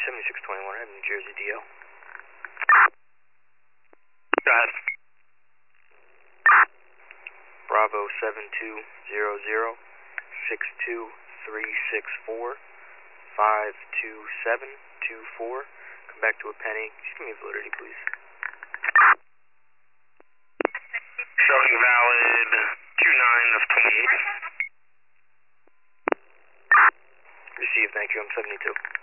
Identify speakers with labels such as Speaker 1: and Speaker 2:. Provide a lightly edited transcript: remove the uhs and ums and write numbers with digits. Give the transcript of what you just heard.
Speaker 1: 7621 at New Jersey DL.
Speaker 2: Go ahead.
Speaker 1: Bravo 7200 62364 52724. Come back to a penny. Just give me a validity, please.
Speaker 2: Showing valid 29 of 28.
Speaker 1: Received, thank you. I'm 72.